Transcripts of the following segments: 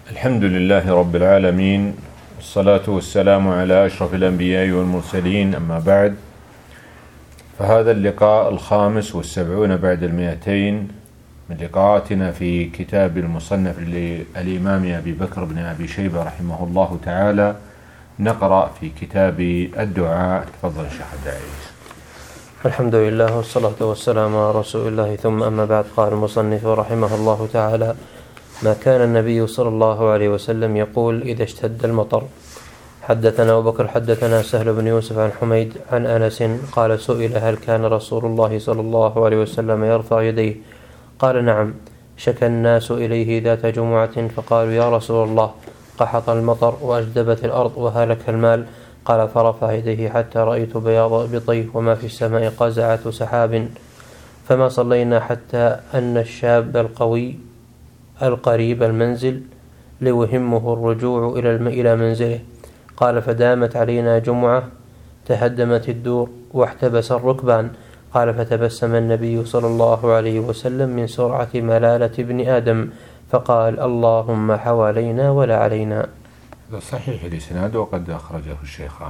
الحمد لله رب العالمين، والصلاة والسلام على أشرف الأنبياء والمرسلين، أما بعد، فهذا اللقاء 75 بعد 200 من لقاءاتنا في كتاب المصنف للإمام أبي بكر بن أبي شيبة رحمه الله تعالى. نقرأ في كتاب الدعاء. تفضل شيخ الداعيس. الحمد لله والصلاة والسلام على رسول الله، ثم أما بعد. قال المصنف رحمه الله تعالى: ما كان النبي صلى الله عليه وسلم يقول إذا اشتد المطر. حدثنا أبو بكر حدثنا سهل بن يوسف عن حميد عن أنس قال: سئل هل كان رسول الله صلى الله عليه وسلم يرفع يديه؟ قال: نعم. شكى الناس إليه ذات جمعة فقالوا: يا رسول الله، قحط المطر وأجدبت الأرض وهلك المال. قال: فرفع يديه حتى رأيت بياض إبطيه وما في السماء قزعة سحاب، فما صلينا حتى أن الشاب القوي القريب المنزل ليهمه الرجوع إلى منزله. قال: فدامت علينا جمعة تهدمت الدور واحتبس الركبان. قال: فتبسم النبي صلى الله عليه وسلم من سرعة ملالة ابن آدم فقال: اللهم حوالينا ولا علينا. هذا صحيح الإسناد وقد أخرجه الشيخان.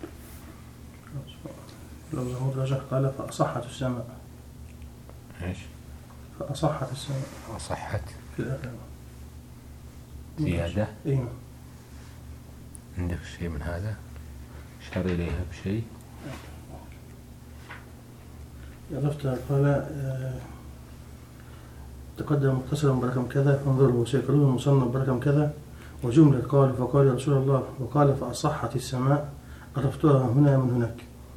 قال: فأصحت السماء. إيش؟ فأصحت السماء. أصحت في الآخر زيادة. إيه. عندك شيء من هذا؟ أشار إليها بشيء؟ عرفت. قال: تقدم متصلا برقم كذا، انظروا سيكون المصنف برقم كذا، وجملة قال فقال يا رسول الله وقال فأصحت السماء، عرفتها هنا من هناك.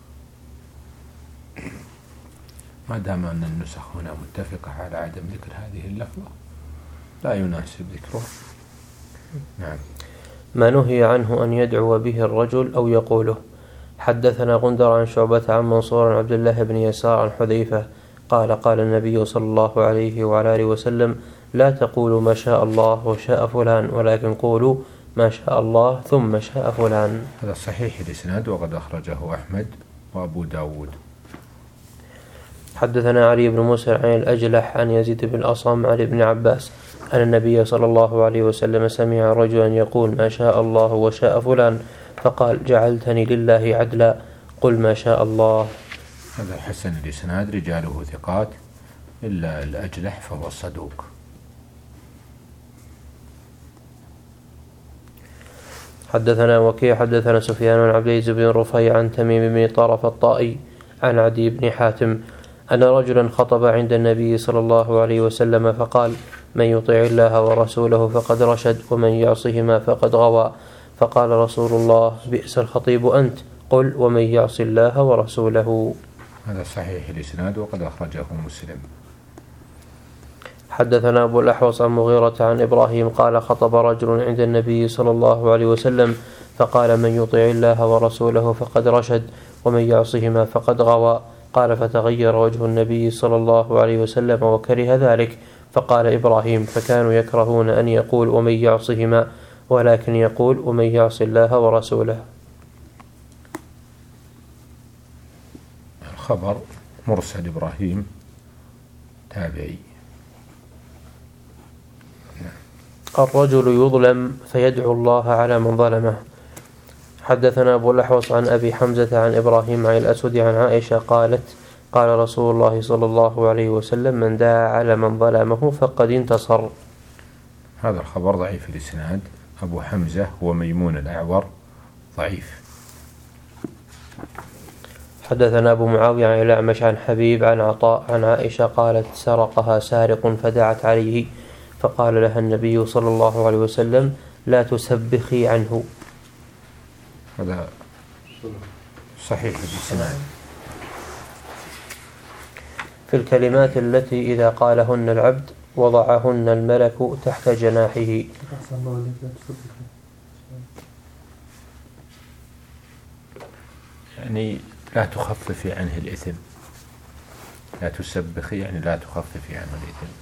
ما دام أن النسخ هنا متفقة على عدم ذكر هذه اللفظة لا يناسب ذكرها. نعم. ما نهي عنه أن يدعو به الرجل أو يقوله. حدثنا غندر عن شعبة عن منصور عن عبد الله بن يسار عن حذيفة قال: قال النبي صلى الله عليه وعلى آله وسلم: لا تقولوا ما شاء الله وشاء فلان، ولكن قولوا ما شاء الله ثم شاء فلان. هذا صحيح الإسناد وقد أخرجه أحمد وأبو داود. حدثنا علي بن موسى عن الأجلح عن يزيد بن الأصم عن ابن عباس أن النبي صلى الله عليه وسلم سمع رجلا يقول: ما شاء الله وشاء فلان، فقال: جعلتني لله عدلا، قل ما شاء الله. هذا حسن الإسناد، رجاله ثقات إلا الأجلح فهو صدوق. حدثنا وكيع حدثنا سفيان عن عبد العزيز بن رفيع عن تميم بن طرف الطائي عن عدي بن حاتم أن رجلا خطب عند النبي صلى الله عليه وسلم فقال: من يطع الله ورسوله فقد رشد، ومن يعصهما فقد غوى. فقال رسول الله: بئس الخطيب أنت، قل ومن يعص الله ورسوله. هذا صحيح الإسناد وقد أخرجه مسلم. حدثنا أبو الأحوص عن مغيرة عن إبراهيم قال: خطب رجل عند النبي صلى الله عليه وسلم فقال: من يطع الله ورسوله فقد رشد، ومن يعصهما فقد غوى. قال: فتغير وجه النبي صلى الله عليه وسلم وكره ذلك. فقال إبراهيم: فكانوا يكرهون أن يقول ومن يعصهما، ولكن يقول ومن يعص الله ورسوله. الخبر مرسل إبراهيم تابعي. الرجل يظلم فيدعو الله على من ظلمه. حدثنا أبو الأحوص عن أبي حمزة عن إبراهيم عن الأسود عن عائشة قالت: قال رسول الله صلى الله عليه وسلم: من دعا على من ظلمه فقد انتصر. هذا الخبر ضعيف الإسناد. أبو حمزة هو ميمون الأعور، ضعيف. حدثنا أبو معاوية عن الأعمش عن حبيب عن عطاء عن عائشة قالت: سرقها سارق فدعت عليه فقال لها النبي صلى الله عليه وسلم: لا تسبخي عنه. هذا صحيح الإسناد. في الكلمات التي إذا قالهن العبد وضعهن الملك تحت جناحه. يعني لا تخففي عنه الإثم، لا تسبخي يعني لا تخففي عنه الإثم.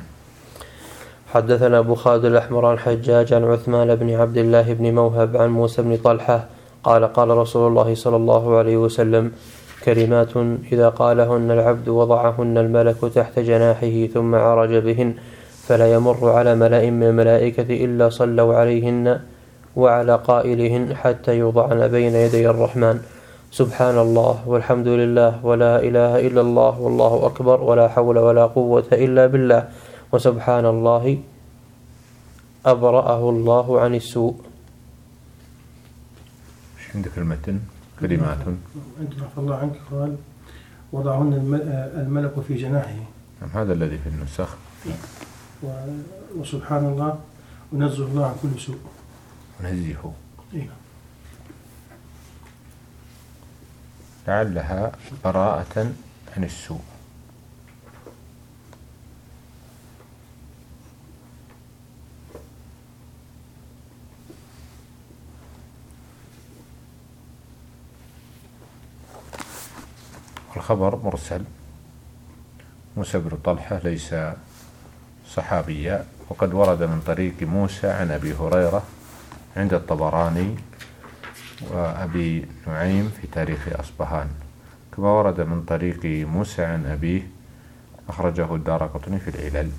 حدثنا أبو خالد الأحمر عن حجاج عن عثمان بن عبد الله بن موهب عن موسى بن طلحة قال: قال رسول الله صلى الله عليه وسلم: كلمات إذا قالهن العبد وضعهن الملك تحت جناحه ثم عرج بهن فلا يمر على ملأ من الملائكة إلا صلوا عليهن وعلى قائلهن حتى يوضعن بين يدي الرحمن. سبحان الله والحمد لله ولا إله إلا الله والله أكبر ولا حول ولا قوة إلا بالله وسبحان الله أبرأه الله عن السوء. ايش عندك المتن؟ كلمات عندنا عفى الله عنك قال وضعهن الملك في جناحه. هذا الذي في النسخ. وسبحان الله ونزه الله عن كل سوء. ونزهه. إيه. لعلها براءة عن السوء. الخبر مرسل. موسى بن طلحة ليس صحابيا، وقد ورد من طريق موسى عن أبي هريرة عند الطبراني وأبي نعيم في تاريخ أصبهان، كما ورد من طريق موسى عن أبيه أخرجه الدارقطني في العلل.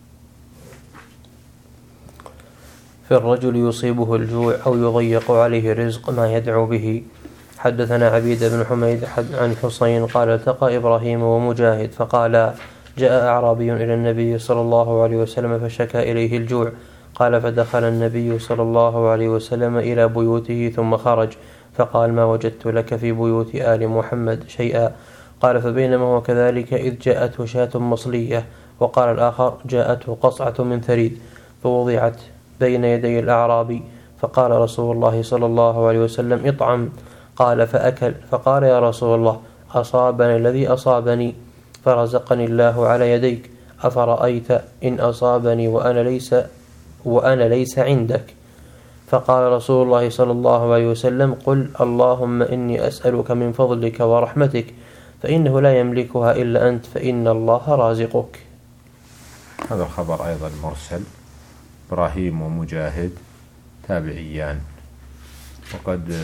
في الرجل يصيبه الجوع أو يضيق عليه الرزق ما يدعو به. حدثنا عبيد بن حميد عن حسين قال التقى إبراهيم ومجاهد فقال جاء أعرابي إلى النبي صلى الله عليه وسلم فشكى إليه الجوع. قال فدخل النبي صلى الله عليه وسلم إلى بيوته ثم خرج فقال ما وجدت لك في بيوت آل محمد شيئا. قال فبينما هو كذلك إذ جاءته شاة مصلية. وقال الآخر جاءته قصعة من ثريد فوضعت بين يدي الأعرابي فقال رسول الله صلى الله عليه وسلم اطعم. قال فأكل. فقال يا رسول الله أصابني الذي أصابني فرزقني الله على يديك، أفرأيت إن أصابني وأنا ليس عندك؟ فقال رسول الله صلى الله عليه وسلم قل اللهم إني أسألك من فضلك ورحمتك فإنه لا يملكها إلا أنت فإن الله رازقك. هذا الخبر أيضا مرسل. إبراهيم ومجاهد تابعيان، وقد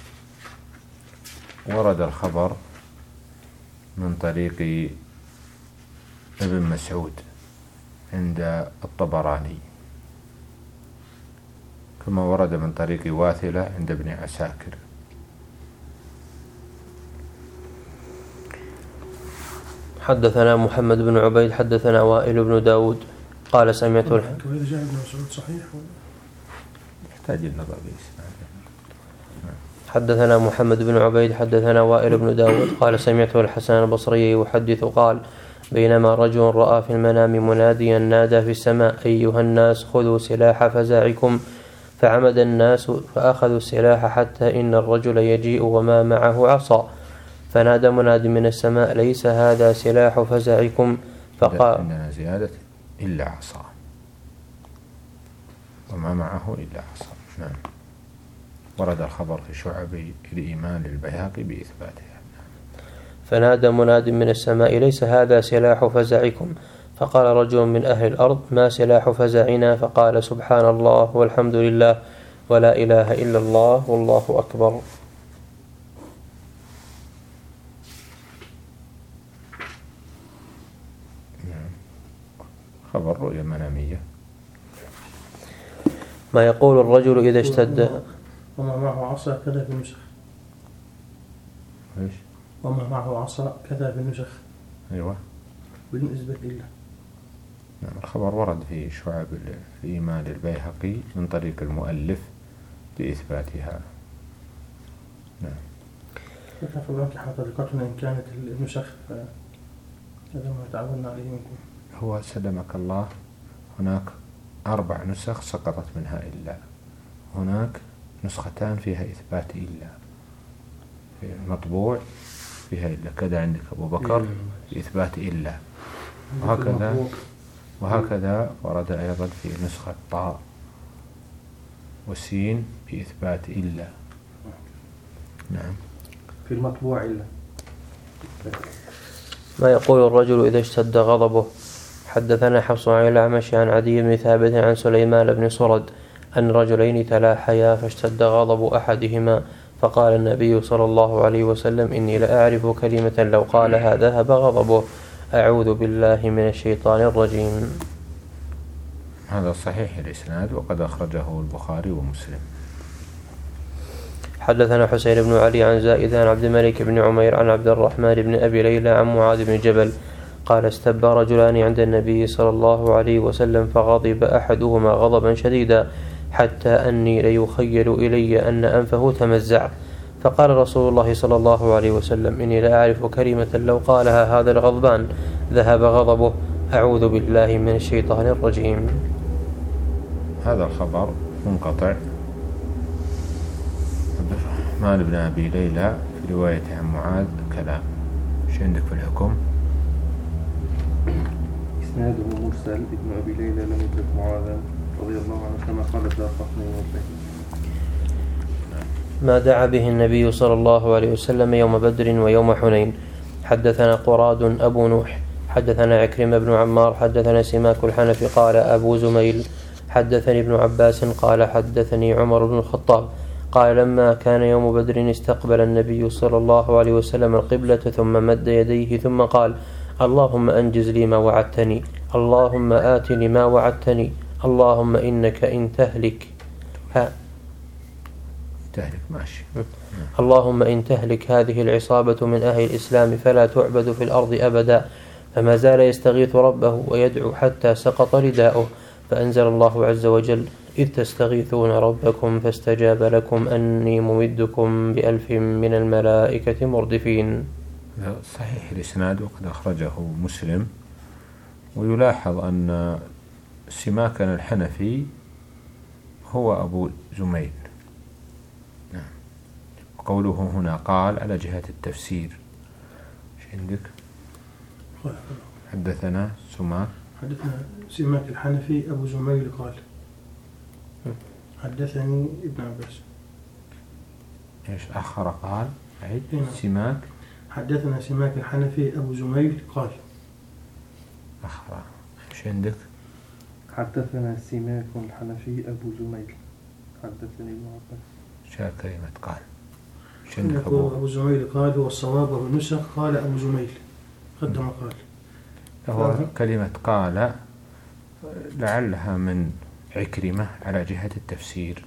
ورد الخبر من طريق ابن مسعود عند الطبراني، كما ورد من طريق واثلة عند ابن عساكر. حدثنا محمد بن عبيد حدثنا وائل بن داود قال سمعت وإذا جاء ابن مسعود صحيح يحتاج النظر بإسناده. حدثنا محمد بن عبيد حدثنا وائل بن داود قال سمعت الحسن البصري يحدث قال بينما رجل رأى في المنام مناديا نادى في السماء أيها الناس خذوا سلاح فزاعكم، فعمد الناس فأخذوا السلاح حتى إن الرجل يجيء وما معه عصا، فنادى مناد من السماء ليس هذا سلاح فزاعكم، فقال عندنا زيادة إلا عصا وما معه إلا عصا. نعم. ورد الخبر في شعب الإيمان للبيهقي بإثباتها. فنادى مناد من السماء ليس هذا سلاح فزعكم، فقال رجل من أهل الأرض ما سلاح فزعنا؟ فقال سبحان الله والحمد لله ولا إله إلا الله والله أكبر. خبر رؤيا منامية. ما يقول الرجل إذا اشتد وما معه عصا كذا في النسخ. ايش؟ وما معه عصا كذا في النسخ. ايوه. بالنسبة إلا. نعم. الخبر ورد في شعب الإيمان للبيهقي من طريق المؤلف بإثباتها. نعم. فكيف حقيقتنا إن كانت النسخ هذا ما تعودنا عليه منكم. هو سلمك الله هناك 4 نسخ سقطت منها إلا، هناك نسختان فيها إثبات إلا، في المطبوع فيها إلا كذا عندك أبو بكر بإثبات إلا، وهكذا ورد أيضا في نسخة طاء وسين بإثبات إلا. نعم. في المطبوع إلا. ما يقول الرجل إذا اشتد غضبه. حدثنا حفص عن الأعمش عن عدي بن ثابت عن سليمان بن سرد أن رجلين تلاحيا فاشتد غضب أحدهما فقال النبي صلى الله عليه وسلم إني لأعرف كلمة لو قالها ذهب غضبه، أعوذ بالله من الشيطان الرجيم. هذا صحيح الإسناد وقد أخرجه البخاري ومسلم. حدثنا حسين بن علي عن زائدة عن عبد الملك بن عمير عن عبد الرحمن بن أبي ليلى عن معاذ بن جبل قال استبى رجلان عند النبي صلى الله عليه وسلم فغضب أحدهما غضبا شديدا حتى أني ليخيل إلي أن أنفه تمزع، فقال رسول الله صلى الله عليه وسلم إني لا أعرف كلمة لو قالها هذا الغضبان ذهب غضبه، أعوذ بالله من الشيطان الرجيم. هذا الخبر منقطع. عبد الرحمن بن أبي ليلى في رواية عن معاذ كلام. ايش عندك في الحكم؟ إسناده مرسل. ابن أبي ليلى لم يدرك معاذا رضي الله عنه كما قال الدارقطني وغيره. ما دعا به النبي صلى الله عليه وسلم يوم بدر ويوم حنين. حدثنا قراد أبو نوح حدثنا عكرمة بن عمار حدثنا سماك الحنفي قال أبو زميل حدثني ابن عباس قال حدثني عمر بن الخطاب قال لما كان يوم بدر استقبل النبي صلى الله عليه وسلم القبلة ثم مد يديه ثم قال اللهم أنجز لي ما وعدتني، اللهم آتني ما وعدتني، اللهم إنك إن تهلك ماشي. اللهم إن تهلك هذه العصابة من أهل الإسلام فلا تعبد في الأرض أبدا. فما زال يستغيث ربه ويدعو حتى سقط رداؤه، فأنزل الله عز وجل إذ تستغيثون ربكم فاستجاب لكم أني ممدكم ب1000 من الملائكة مردفين. صحيح الإسناد وقد أخرجه مسلم. ويلاحظ أن سماكا الحنفي هو أبو زميل. نعم. وقوله هنا قال على جهة التفسير. ايش عندك؟ حدثنا سماك الحنفي أبو زميل قال حدثني ابن عباس. ايش آخر قال؟ سماك حدثنا سماك الحنفي أبو زميل قال آخر. ايش عندك؟ حدثنا سماك الحنفي أبو زميل حدثني ابن عباس. شاء كلمة قال. أبو زميل قال والصواب والنسخ قال أبو زميل قدم قال. هو كلمة قال لعلها من عكرمة على جهة التفسير.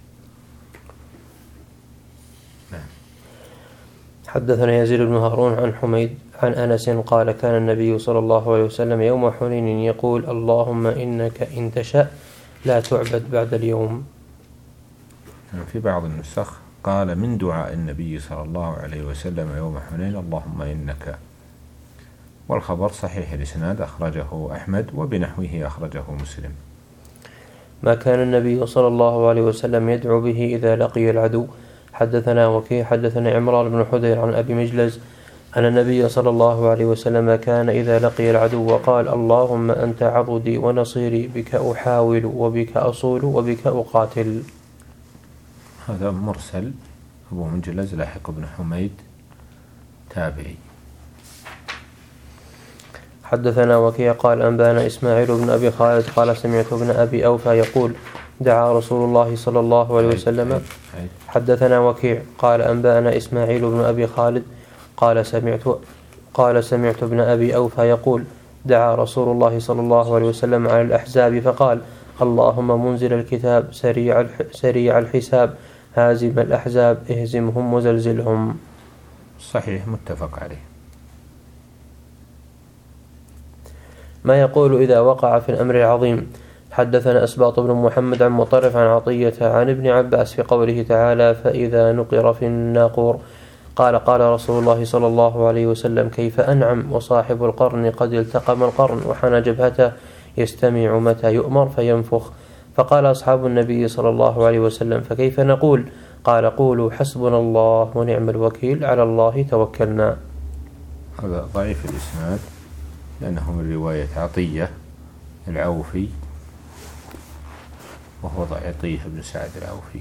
نعم. حدثنا يزيد بن هارون عن حميد عن أنس قال كان النبي صلى الله عليه وسلم يوم حنين يقول اللهم إنك إن تشاء لا تعبد بعد اليوم. في بعض النسخ قال من دعاء النبي صلى الله عليه وسلم يوم حنين اللهم إنك. والخبر صحيح الإسناد أخرجه أحمد وبنحوه أخرجه مسلم. ما كان النبي صلى الله عليه وسلم يدعو به إذا لقي العدو. حدثنا وكيع حدثنا عمران بن حدير عن أبي مجلز أن النبي صلى الله عليه وسلم كان إذا لقي العدو وقال اللهم أنت عضدي ونصيري بك أحاول وبك أصول وبك أقاتل. هذا مرسل. أبو مجلز لاحق بن حميد تابعي. حدثنا وكيع قال أنبانا إسماعيل بن أبي خالد قال سمعت ابن أبي أوفى يقول دعا رسول الله صلى الله عليه وسلم. حدثنا وكيع قال أنبانا إسماعيل بن أبي خالد قال سمعت ابن أبي أوفى يقول دعا رسول الله صلى الله عليه وسلم على الأحزاب فقال اللهم منزل الكتاب سريع الحساب هازم الأحزاب اهزمهم وزلزلهم. صحيح متفق عليه. ما يقول إذا وقع في الأمر العظيم. حدثنا أسباط بن محمد عن مطرف عن عطية عن ابن عباس في قوله تعالى فإذا نقر في الناقور قال قال رسول الله صلى الله عليه وسلم كيف أنعم وصاحب القرن قد التقم القرن وحنى جبهته يستمع متى يؤمر فينفخ. فقال أصحاب النبي صلى الله عليه وسلم فكيف نقول؟ قال قولوا حسبنا الله ونعم الوكيل على الله توكلنا. هذا ضعيف الإسناد لأنه من رواية عطية العوفي وهو عطية بن سعد العوفي.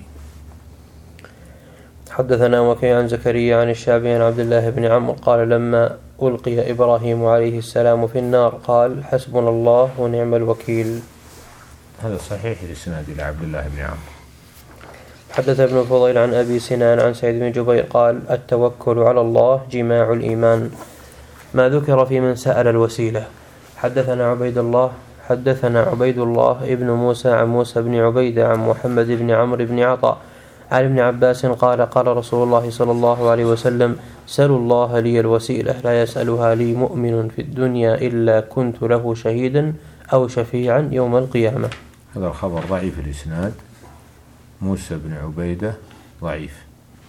حدثنا وكيع عن زكريا عن الشعبي عن عبد الله بن عمرو قال لما ألقي إبراهيم عليه السلام في النار قال حسبنا الله ونعم الوكيل. هذا صحيح الإسناد إلى عبد الله بن عمرو. حدث ابن فضيل عن أبي سنان عن سعيد بن جبير قال التوكل على الله جماع الإيمان. ما ذكر في من سأل الوسيلة. حدثنا عبيد الله حدثنا عبيد الله ابن موسى عن موسى بن عبيدة عن محمد بن عمرو بن عطاء عن ابن عباس قال قال رسول الله صلى الله عليه وسلم سلوا الله لي الوسيلة لا يسألها لي مؤمن في الدنيا إلا كنت له شهيدا أو شفيعا يوم القيامة. هذا الخبر ضعيف الإسناد، موسى بن عبيدة ضعيف.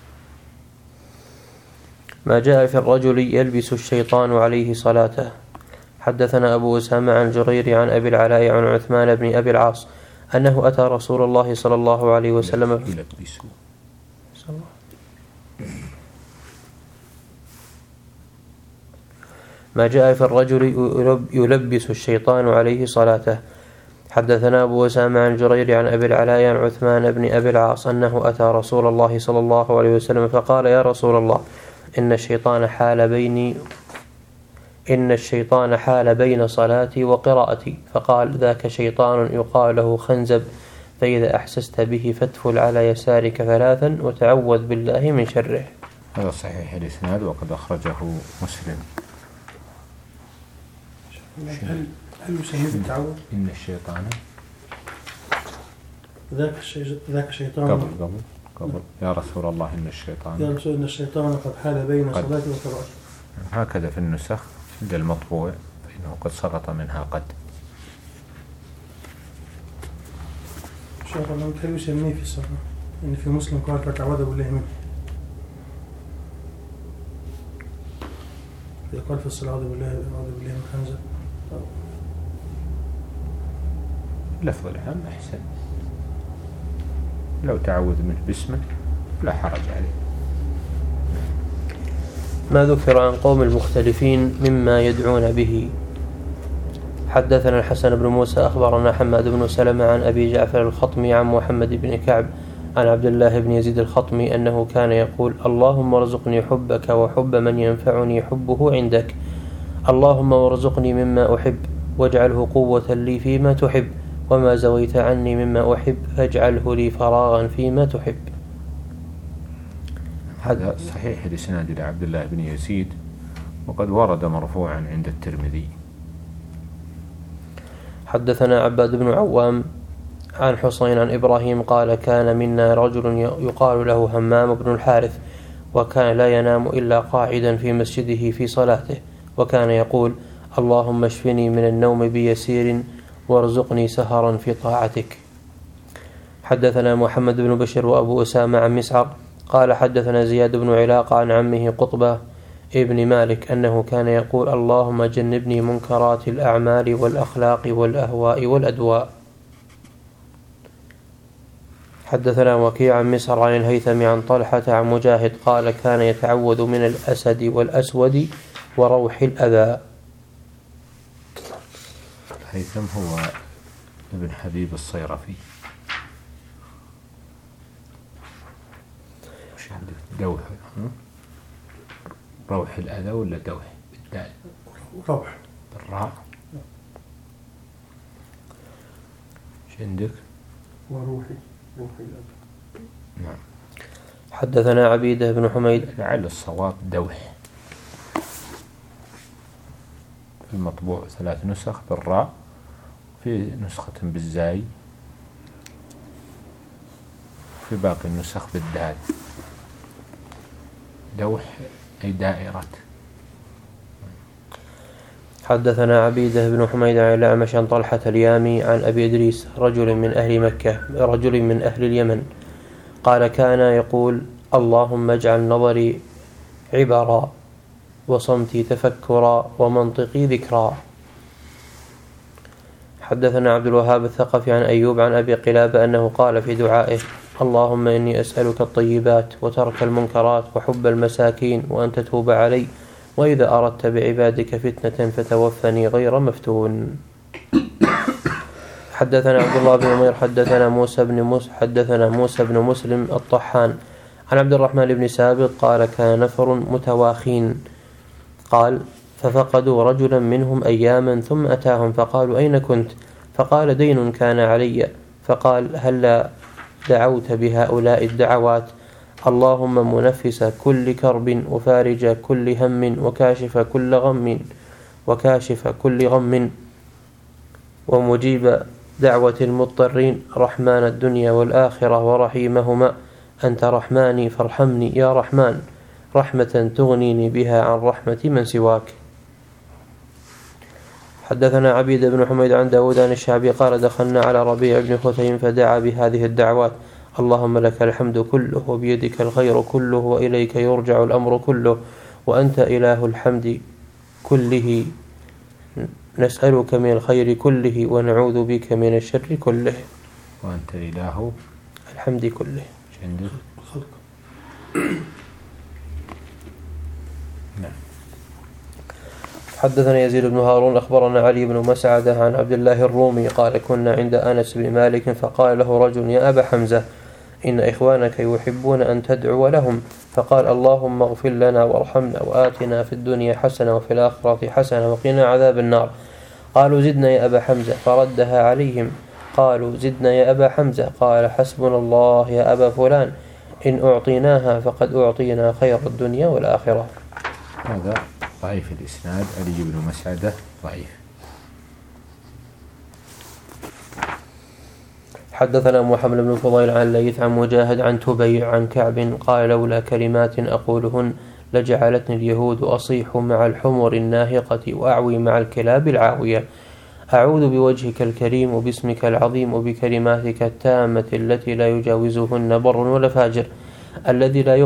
ما جاء في الرجل يلبس الشيطان عليه صلاته. حدثنا أبو أسامة عن جرير عن أبي العلاء عن عثمان بن أبي العاص أنه أتى رسول الله صلى الله عليه وسلم ما جاء في الرجل يلبس الشيطان عليه صلاته. حدثنا أبو أسامة عن جرير عن أبي العلاء عن عثمان بن أبي العاص أنه أتى رسول الله صلى الله عليه وسلم فقال يا رسول الله إن الشيطان حال بين صلاتي وقراءتي. فقال ذاك شيطان يقال له خنزب، فإذا أحسست به فادفل على يسارك 3 وتعوذ بالله من شره. هذا صحيح الإسناد وقد أخرجه مسلم. هل يسميه بالتعوذ؟ إن الشيطان ذاك شيطان قبل يا رسول الله إن الشيطان يا رسول إن الشيطان قد حال بين صلاتي وقراءتي. هكذا في النسخ عند المطبوع فإنه قد سقط منها قد. شيخ الله هل يسميه في الصلاة إن في مسلم قال فتعوذ بالله منه؟ يقال في الصلاة أعوذ بالله من خنزة. لفظ العام أحسن، لو تعوذ منه باسمه لا حرج عليه. ما ذكر عن قوم المختلفين مما يدعون به. حدثنا الحسن بن موسى أخبرنا حماد بن سلمة عن أبي جعفر الخطمي عن محمد بن كعب عن عبد الله بن يزيد الخطمي أنه كان يقول اللهم ارزقني حبك وحب من ينفعني حبه عندك، اللهم وارزقني مما أحب واجعله قوة لي فيما تحب، وما زويت عني مما أحب فاجعله لي فراغا فيما تحب. هذا صحيح الإسناد إلى عبد الله بن يزيد وقد ورد مرفوعا عند الترمذي. حدثنا عباد بن عوام عن حسين عن إبراهيم قال كان منا رجل يقال له همام بن الحارث، وكان لا ينام إلا قاعدا في مسجده في صلاته، وكان يقول اللهم اشفني من النوم بيسير وارزقني سهرا في طاعتك. حدثنا محمد بن بشر وأبو أسامة عن مسعر قال حدثنا زياد بن علاقة عن عمه قطبة ابن مالك أنه كان يقول اللهم جنبني منكرات الأعمال والأخلاق والأهواء والأدواء. حدثنا وكيع عن مسعر عن الهيثم عن طلحة عن مجاهد قال كان يتعوذ من الأسد والأسود وروح الأذى. الهيثم هو ابن حبيب الصيرفي. وش عندك دوح؟ روح الأذى ولا دوح بالدال؟ روح بالراء. وش عندك؟ وروحي الأذى. نعم. حدثنا عبيدة بن حميد لعل الصواب دوح. في المطبوع 3 نسخ بالراء، في نسخة بالزاي، في باقي النسخ بالدال. دوح أي دائرة. حدثنا عبيدة بن حميد عن الأعمش عن طلحة اليامي عن أبي إدريس رجل من أهل اليمن قال كان يقول اللهم اجعل نظري عبرا وصمتي تفكرا ومنطقي ذكرا. حدثنا عبد الوهاب الثقفي عن أيوب عن أبي قلابة أنه قال في دعائه اللهم إني أسألك الطيبات وترك المنكرات وحب المساكين وأن تتوب علي، وإذا أردت بعبادك فتنة فتوفني غير مفتون. حدثنا عبد الله بن عمير حدثنا موسى بن مسلم الطحان عن عبد الرحمن بن سابط قال كان نفر متواخين قال ففقدوا رجلا منهم أياما ثم أتاهم فقالوا أين كنت؟ فقال دين كان علي. فقال هلا دعوت بهؤلاء الدعوات اللهم منفس كل كرب وفارج كل هم وكاشف كل غم ومجيب دعوة المضطرين، رحمن الدنيا والآخرة ورحيمهما، أنت رحماني فارحمني يا رحمن، رحمة تغنيني بها عن رحمة من سواك. حدثنا عبيد بن حميد عن داود عن الشعبي قال دخلنا على ربيع بن خثيم فدعا بهذه الدعوات: اللهم لك الحمد كله وبيدك الخير كله وإليك يرجع الأمر كله وأنت إله الحمد كله، نسألك من الخير كله ونعوذ بك من الشر كله. وأنت إله الحمد كله. نعم. حدثنا يزيد بن هارون أخبرنا علي بن مسعدة عن عبد الله الرومي قال كنا عند أنس بن مالك فقال له رجل: يا أبا حمزة، إن إخوانك يحبون أن تدعو لهم، فقال: اللهم اغفر لنا وارحمنا وآتنا في الدنيا حسنة وفي الآخرة حسنة وقنا عذاب النار. قالوا: زدنا يا أبا حمزة، فردها عليهم. قالوا: زدنا يا أبا حمزة. قال: حسبنا الله يا أبا فلان، إن أعطيناها فقد أعطينا خير الدنيا والآخرة. هذا ضعيف الإسناد، علي بن مسعدة ضعيف. حدثنا محمد بن فضيل عن الليث عن مجاهد عن تبيع عن كعب قال: لولا كلمات أقولهن لجعلتني اليهود أصيح مع الحمر الناهقة وأعوي مع الكلاب العاوية. أعوذ بوجهك الكريم وباسمك العظيم وبكلماتك التامة التي لا يجاوزهن بر ولا فاجر، الذي لا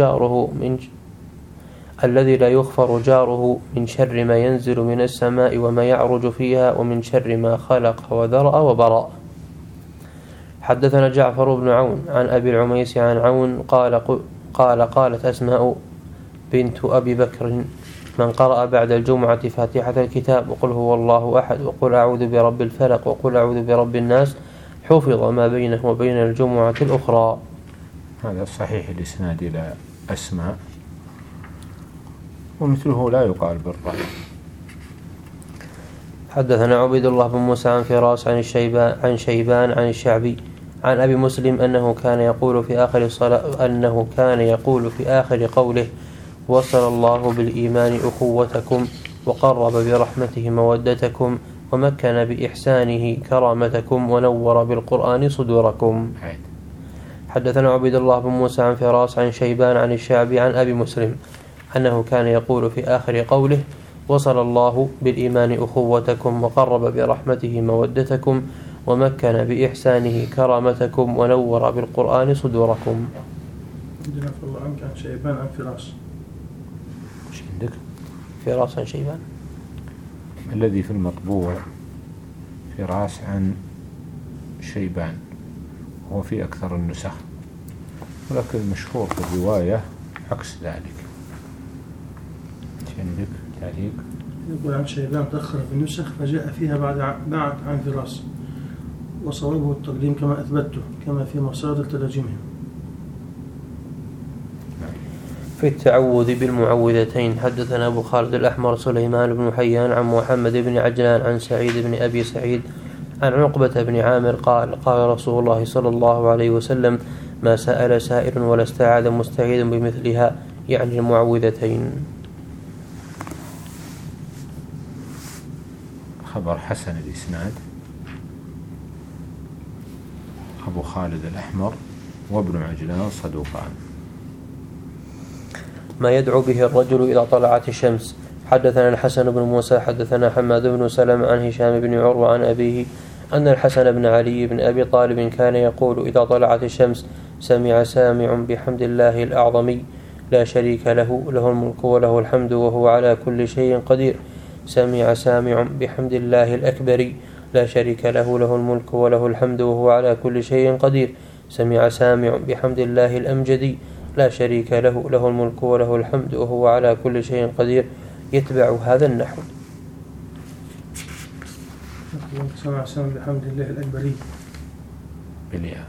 يغفر جاره من شر ما ينزل من السماء وما يعرج فيها ومن شر ما خلق وذرأ وبرأ. حدثنا جعفر بن عون عن أبي العميس عن عون قالت أسماء بنت أبي بكر: من قرأ بعد الجمعة فاتحة الكتاب وقل هو الله أحد وقل أعوذ برب الفلق وقل أعوذ برب الناس حفظ ما بينه وبين الجمعة الأخرى. هذا صحيح الإسناد إلى أسماء، ومثله لا يقال بالرأي. حدثنا عبيد الله بن موسى عن فراس عن شيبان عن الشعبي عن أبي مسلم أنه كان يقول في آخر قوله: وصل الله بالإيمان أخوتكم وقرب برحمته مودتكم ومكن بإحسانه كرامتكم ونور بالقرآن صدوركم. حدثنا عبيد الله بن موسى عن فراس عن شيبان عن الشعبي عن أبي مسلم أنه كان يقول في آخر قوله: وصل الله بالإيمان أخوتكم وقرب برحمته مودتكم ومكن بإحسانه كرامتكم ونور بالقرآن صدوركم. عندنا في الله عنك عن شيبان عن فراس. ايش عندك؟ فراس عن شيبان. الذي في المطبوع فراس عن شيبان، هو في أكثر النسخ، ولكن المشهور في الرواية عكس ذلك. ايش عندك تعليق؟ يقول عن شيبان تأخر في النسخ فجاء فيها بعد عن فراس، وصوابه التقديم كما أثبته كما في مصادر تراجمهم. في التعوذ بالمعوذتين. حدثنا أبو خالد الأحمر سليمان بن حيان عن محمد بن عجلان عن سعيد بن أبي سعيد عن عقبة بن عامر قال رسول الله صلى الله عليه وسلم: ما سأل سائل ولا استعاذ مستعيذ بمثلها، يعني المعوذتين. خبر حسن الإسناد. أبو خالد الأحمر وابن عجلان صدوقان. ما يدعو به الرجل إذا طلعت الشمس. حدثنا الحسن بن موسى حدثنا حماد بن سلم عن هشام بن عروة عن أبيه أن الحسن بن علي بن أبي طالب كان يقول: إذا طلعت الشمس سمع سامع بحمد الله الأعظم لا شريك له، له الملك وله الحمد وهو على كل شيء قدير. سمع سامع بحمد الله الأكبر لا شريك له، له الملك وله الحمد وهو على كل شيء قدير. سمع سامع بحمد الله الأمجد لا شريك له، له الملك وله الحمد وهو على كل شيء قدير. يتبع هذا النحو. سمع سامع بحمد الله الأكبر بالياء.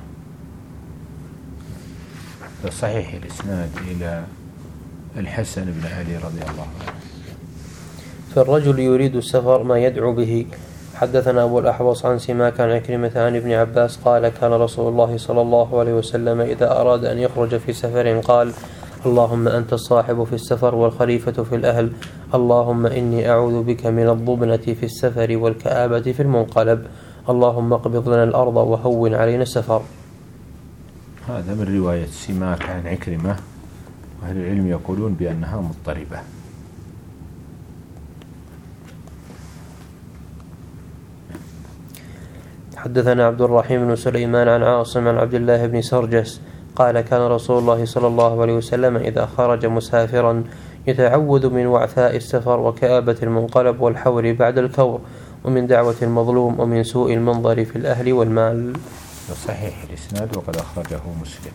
صحيح الإسناد إلى الحسن بن علي رضي الله عنه. فالرجل يريد السفر ما يدعو به. حدثنا أبو الأحوص عن سماك عن عكرمة عن ابن عباس قال: كان رسول الله صلى الله عليه وسلم إذا أراد أن يخرج في سفر قال: اللهم أنت الصاحب في السفر والخليفة في الأهل، اللهم إني أعوذ بك من الضبنة في السفر والكآبة في المنقلب، اللهم اقبض لنا الأرض وهون علينا السفر. هذا من رواية سماك عن عكرمة، وأهل العلم يقولون بأنها مضطربة. حدثنا عبد الرحيم بن سليمان عن عاصم عن عبد الله بن سرجس قال كان رسول الله صلى الله عليه وسلم إذا خرج مسافرا يتعوذ من وعثاء السفر وكآبة المنقلب والحور بعد الكور ومن دعوة المظلوم ومن سوء المنظر في الأهل والمال. صحيح الإسناد وقد أخرجه مسلم.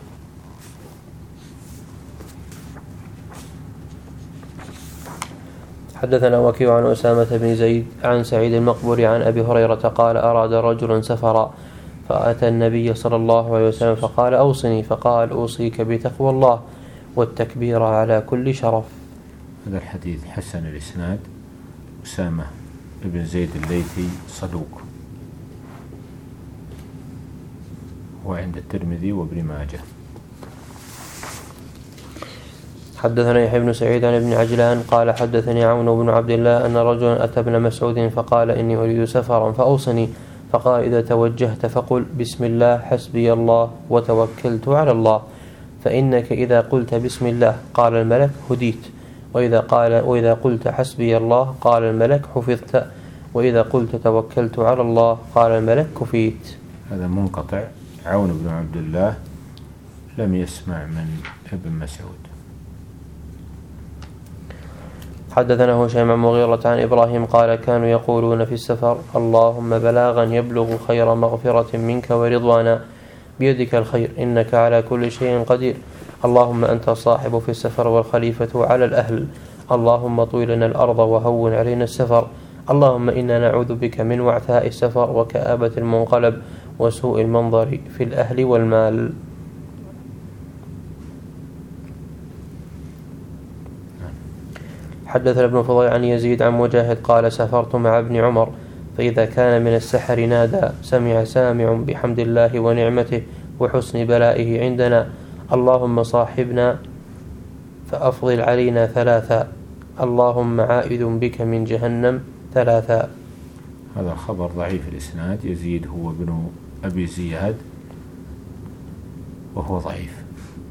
حدثنا وكيع عن أسامة بن زيد عن سعيد المقبري عن أبي هريرة قال أراد رجل سفرا فأتى النبي صلى الله عليه وسلم فقال أوصني، فقال أوصيك بتقوى الله والتكبير على كل شرف. هذا الحديث حسن الإسناد. أسامة بن زيد الليثي صدوق، وعند الترمذي وابن ماجه. حدثنا يحيى بن سعيد عن ابن عجلان قال حدثني عون بن عبد الله أن رجلا أتى ابن مسعود فقال إني أريد سفرا فأوصني، فقال إذا توجهت فقل بسم الله حسبي الله وتوكلت على الله، فإنك إذا قلت بسم الله قال الملك هديت، وإذا قلت حسبي الله قال الملك حفظت، وإذا قلت توكلت على الله قال الملك كفيت. هذا منقطع. عون بن عبد الله لم يسمع من ابن مسعود. حدثنا هشام عن مغيرة عن إبراهيم قال كانوا يقولون في السفر اللهم بلاغا يبلغ خير مغفرة منك ورضوانا، بيدك الخير إنك على كل شيء قدير، اللهم أنت الصاحب في السفر والخليفة على الأهل، اللهم طوي لنا الأرض وهون علينا السفر، اللهم إنا نعوذ بك من وعثاء السفر وكآبة المنقلب وسوء المنظر في الأهل والمال. حدثنا ابن فضيل عن يزيد عن مجاهد قال سافرت مع ابن عمر فإذا كان من السحر نادى سمع سامع بحمد الله ونعمته وحسن بلائه عندنا، اللهم صاحبنا فأفضل علينا ثلاثا، اللهم عائذ بك من جهنم ثلاثا. هذا خبر ضعيف الإسناد. يزيد هو ابن أبي زياد وهو ضعيف.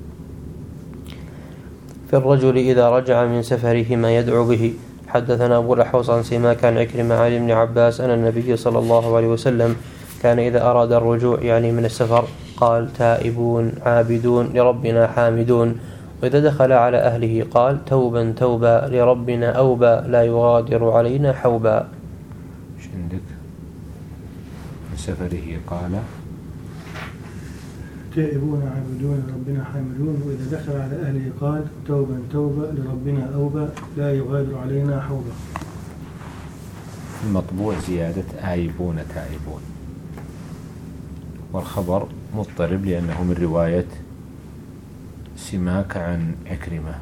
في الرجل إذا رجع من سفره ما يدعو به. حدثنا أبو الأحوص عن سماك عن عكرمة عن ابن عباس أن النبي صلى الله عليه وسلم كان إذا أراد الرجوع يعني من السفر قال تائبون عابدون لربنا حامدون، وإذا دخل على أهله قال توبا توبا لربنا أوبا لا يغادر علينا حوبا. عندك من سفره قال تائبون عابدون لربنا حامدون، وإذا دخل على أهله قال توبا توبا لربنا أوبا لا يغادر علينا حوبا. المطبوع زيادة آيبون تائبون، والخبر مضطرب لأنه من رواية سماك عن عكرمة.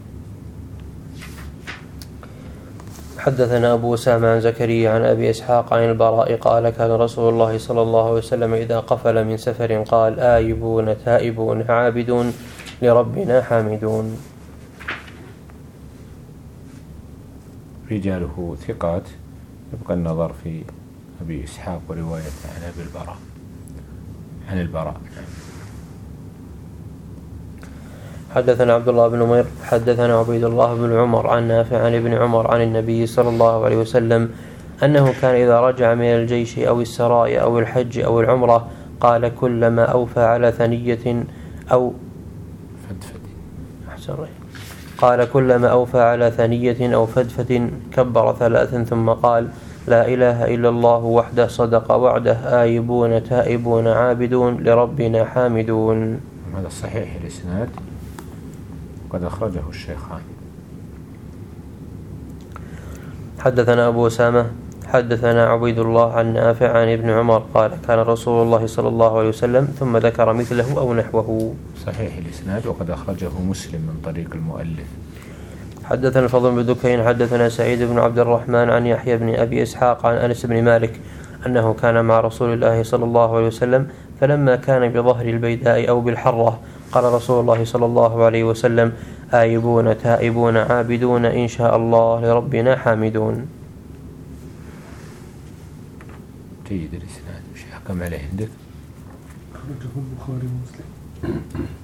حدثنا أبو أسامة عن زكريا عن أبي إسحاق عن البراء قال كان رسول الله صلى الله عليه وسلم إذا قفل من سفر قال آيبون تائبون عابدون لربنا حامدون. رجاله ثقات، يبقى النظر في أبي إسحاق ورواية عن أبي البراء عن البراء. حدثنا عبد الله بن نمير حدثنا عبيد الله بن عمر عن نافع عن ابن عمر عن النبي صلى الله عليه وسلم أنه كان إذا رجع من الجيش أو السرايا أو الحج أو العمرة قال كلما أوفى على ثنية أو فدفة كبر ثلاثا ثم قال لا إله إلا الله وحده صدق وعده آيبون تائبون عابدون لربنا حامدون. هذا صحيح الإسناد قد أخرجه الشيخان. حدثنا أبو أسامة حدثنا عبيد الله عن نافع عن ابن عمر قال كان رسول الله صلى الله عليه وسلم ثم ذكر مثله أو نحوه. صحيح الإسناد وقد أخرجه مسلم من طريق المؤلف. حدثنا الفضل بن دكين حدثنا سعيد بن عبد الرحمن عن يحيى بن أبي إسحاق عن أنس بن مالك أنه كان مع رسول الله صلى الله عليه وسلم فلما كان بظهر البيداء أو بالحرة قال رسول الله صلى الله عليه وسلم آيبون تائبون عابدون إن شاء الله لربنا حامدون. جيد الإسناد. مش حكم عليه عندك؟ أخرجه البخاري ومسلم.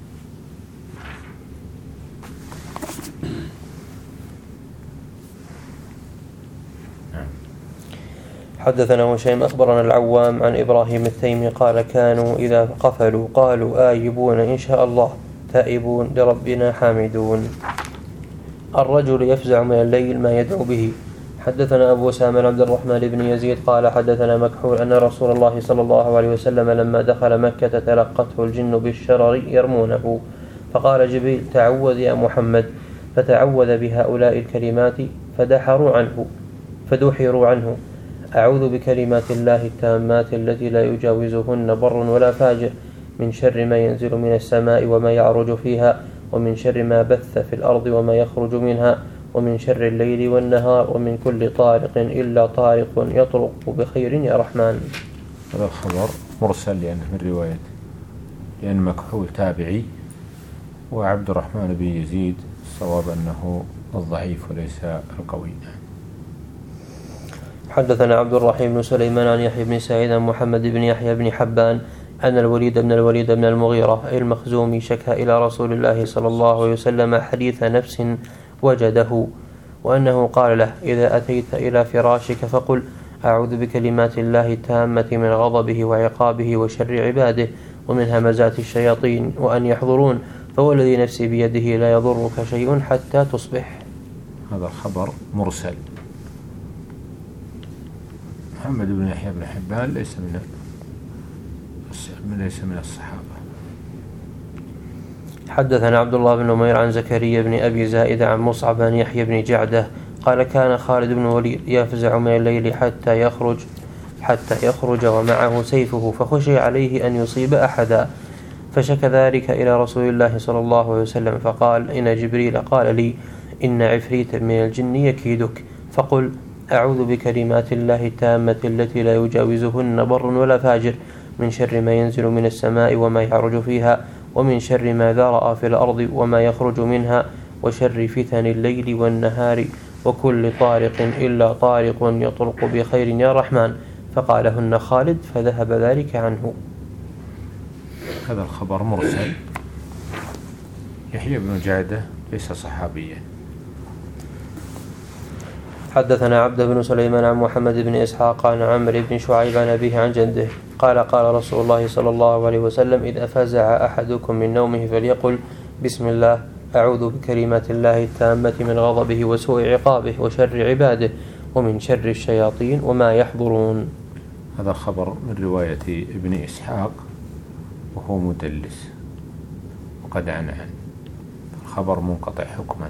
حدثنا هشيم أخبرنا العوام عن إبراهيم التيمي قال كانوا إذا قفلوا قالوا آيبون إن شاء الله تائبون لربنا حامدون. الرجل يفزع من الليل ما يدعو به. حدثنا أبو أسامة عبد الرحمن بن يزيد قال حدثنا مكحول أن رسول الله صلى الله عليه وسلم لما دخل مكة تلقته الجن بالشرر يرمونه، فقال جبريل تعوذ يا محمد، فتعوذ بهؤلاء الكلمات فدحروا عنه أعوذ بكلمات الله التامات التي لا يجاوزهن بر ولا فاجر من شر ما ينزل من السماء وما يعرج فيها ومن شر ما بث في الأرض وما يخرج منها ومن شر الليل والنهار ومن كل طارق إلا طارق يطرق بخير يا رحمن. هذا الخبر مرسل لأنه من رواية لأن مكحول تابعي وعبد الرحمن بن يزيد الصواب أنه الضعيف وليس القوي. حدثنا عبد الرحيم بن سليمان عن يحيى بن سعيد عن محمد بن يحيى بن حبان أن الوليد بن المغيرة المخزومي شكى إلى رسول الله صلى الله عليه وسلم حديث نفس وجده، وأنه قال له إذا أتيت إلى فراشك فقل أعوذ بكلمات الله التامة من غضبه وعقابه وشر عباده ومن همزات الشياطين وأن يحضرون، فوالذي نفسي بيده لا يضرك شيء حتى تصبح. هذا الخبر مرسل. محمد بن يحيى بن حبان ليس من الصحابة. حدثنا عبد الله بن نمير عن زكريا بن أبي زائد عن مصعب عن يحيى بن جعدة قال كان خالد بن وليد يفزع من الليل حتى يخرج ومعه سيفه فخشي عليه أن يصيب أحدا، فشكى ذلك إلى رسول الله صلى الله عليه وسلم فقال إن جبريل قال لي إن عفريت من الجن يكيدك، فقل أعوذ بكلمات الله التامة التي لا يجاوزهن بر ولا فاجر من شر ما ينزل من السماء وما يعرج فيها ومن شر ما ذرأ في الأرض وما يخرج منها وشر فتن الليل والنهار وكل طارق إلا طارق يطرق بخير يا رحمن، فقالهن خالد فذهب ذلك عنه. هذا الخبر مرسل. يحيى بن جعدة ليس صحابيا. حدثنا عبد بن سليمان عن محمد بن إسحاق عن عمرو بن شعيب عن أبيه عن جده قال قال رسول الله صلى الله عليه وسلم إذا فزع أحدكم من نومه فليقل بسم الله أعوذ بكلمات الله التامة من غضبه وسوء عقابه وشر عباده ومن شر الشياطين وما يحضرون. هذا خبر من رواية ابن إسحاق وهو مدلس وقد عن الخبر منقطع حكما.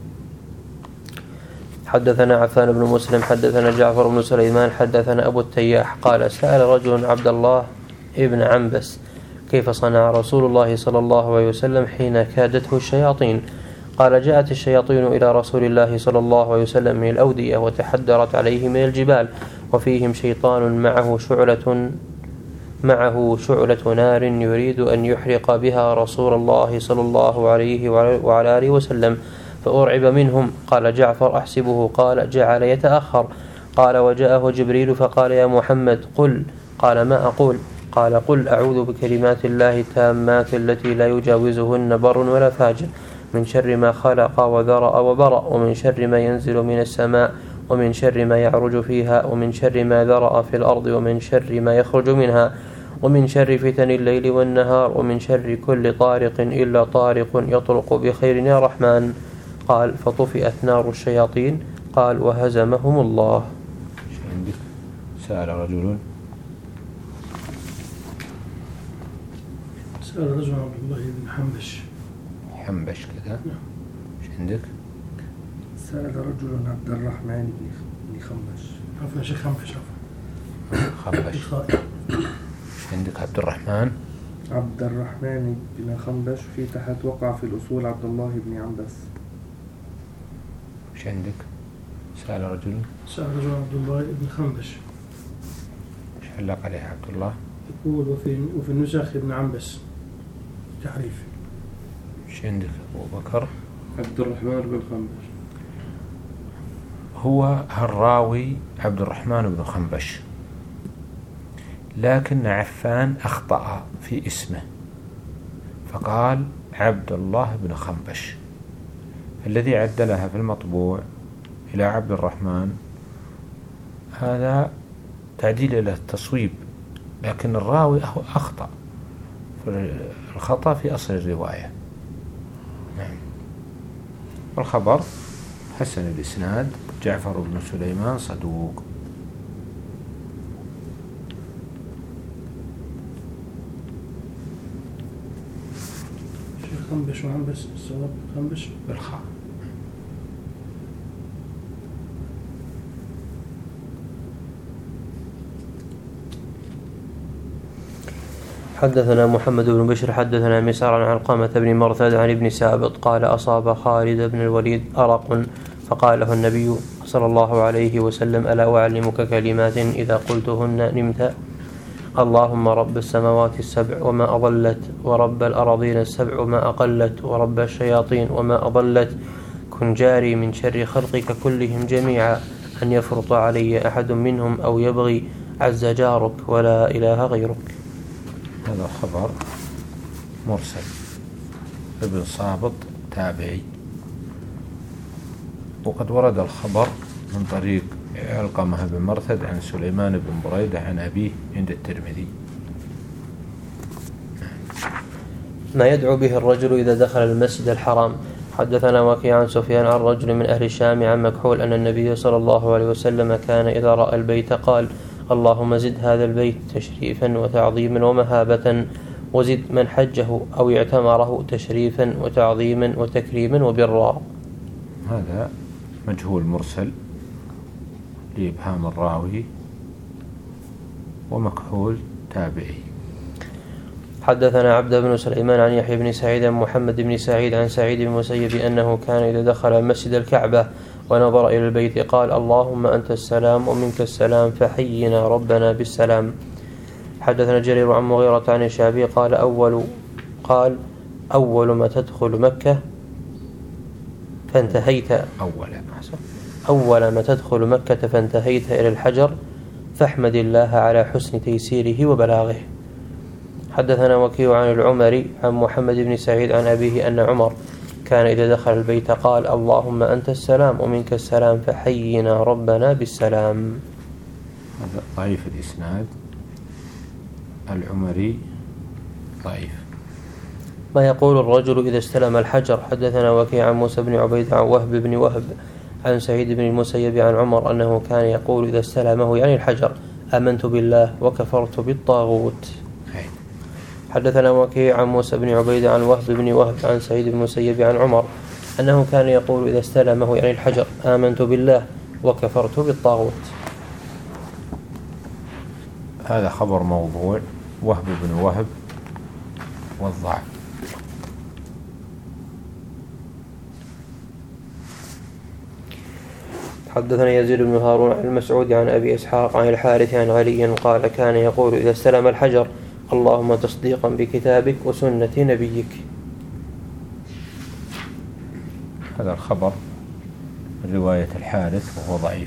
حدثنا عفان بن مسلم حدثنا جعفر بن سليمان حدثنا أبو التياح قال سأل رجل عبد الله ابن عنبس كيف صنع رسول الله صلى الله عليه وسلم حين كادته الشياطين؟ قال جاءت الشياطين إلى رسول الله صلى الله عليه وسلم من الأودية وتحدرت عليه من الجبال وفيهم شيطان معه شعلة نار يريد أن يحرق بها رسول الله صلى الله عليه وعلى آله وسلم، فأرعب منهم. قال جعفر أحسبه قال جعل يتأخر. قال وجاءه جبريل فقال يا محمد قل. قال ما أقول؟ قال قل أعوذ بكلمات الله التامات التي لا يجاوزهن بر ولا فاجر من شر ما خلق وذرأ وبرأ ومن شر ما ينزل من السماء ومن شر ما يعرج فيها ومن شر ما ذرأ في الأرض ومن شر ما يخرج منها ومن شر فتن الليل والنهار ومن شر كل طارق إلا طارق يطرق بخير يا رحمن. قال فطفئت نار الشياطين. قال وهزمهم الله. عندك سأل رجل عبد الله بن حنبش كذا. ايش عندك؟ سأل رجل عبد الرحمن بن خنبش. عفوا شيخ خنبش. ايش عندك؟ عبد الرحمن بن خنبش في تحت وقع في الأصول عبد الله بن عنبس. ايش عندك؟ سأل رجل عبد الله بن خنبش. ايش علق عليه عبد الله؟ يقول وفي النسخ ابن عنبس تحريف. ايش عندك؟ أبو بكر عبد الرحمن بن خنبش. هو الراوي عبد الرحمن بن خنبش، لكن عفان أخطأ في اسمه فقال عبد الله بن خنبش، الذي عدلها في المطبوع إلى عبد الرحمن هذا تعديل إلى التصويب، لكن الراوي أخطأ، الخطأ في أصل الرواية. نعم. والخبر حسن الإسناد، جعفر بن سليمان صدوق. خنبش وعنبس الصواب خنبش بالخاء. حدثنا محمد بن بشر حدثنا مسار عن علقمة بن مرثد عن ابن سابط قال أصاب خالد بن الوليد أرق فقال له النبي صلى الله عليه وسلم ألا أعلمك كلمات إذا قلتهن نمت؟ اللهم رب السماوات السبع وما أضلت، ورب الأراضين السبع وما أقلت، ورب الشياطين وما أضلت، كن جاري من شر خلقك كلهم جميعا، أن يفرط علي أحد منهم أو يبغي، عز جارك ولا إله غيرك. هذا الخبر مرسل، ابن صابط تابعي، وقد ورد الخبر من طريق علقمة بن مرثد عن سليمان بن بريدة عن أبيه عند الترمذي. ما يدعو به الرجل إذا دخل المسجد الحرام. حدثنا وكيع عن سفيان عن رجل من أهل الشام عن مكحول أن النبي صلى الله عليه وسلم كان إذا رأى البيت قال اللهم زد هذا البيت تشريفا وتعظيما ومهابة، وزد من حجه أو اعتمره تشريفا وتعظيما وتكريما وبرا. هذا مجهول مرسل لإبهام الراوي، ومكحول تابعي. حدثنا عبد بن سليمان عن يحيى بن سعيد عن محمد بن سعيد عن سعيد بن المسيب أنه كان إذا دخل مسجد الكعبة ونظر إلى البيت قال اللهم أنت السلام ومنك السلام فحينا ربنا بالسلام. حدثنا جرير عن مغيرة عن الشعبي قال أول ما تدخل مكة فانتهيت أول ما تدخل مكة فانتهيت إلى الحجر فاحمد الله على حسن تيسيره وبلاغه. حدثنا وكيع عن العمري عن محمد بن سعيد عن أبيه أن عمر كان إذا دخل البيت قال اللهم أنت السلام ومنك السلام فحينا ربنا بالسلام. هذا ضعيف الإسناد، العمري ضعيف. ما يقول الرجل إذا استلم الحجر. حدثنا وكيع عن موسى بن عبيد عن وهب بن وهب عن سعيد بن المسيب عن عمر أنه كان يقول إذا استلمه يعني الحجر آمنت بالله وكفرت بالطاغوت. حدثنا وكيع عن موسى بن عبيد عن وهب بن وهب عن سعيد بن المسيب عن عمر أنه كان يقول إذا استلمه يعني الحجر آمنت بالله وكفرت بالطاغوت. هذا خبر موضوع، وهب بن وهب والضعف. حدثنا يزيد بن هارون عن المسعود عن أبي إسحاق عن الحارث عن علي قال كان يقول إذا استلم الحجر اللهم تصديقا بكتابك وسنة نبيك. هذا الخبر من رواية الحارث وهو ضعيف.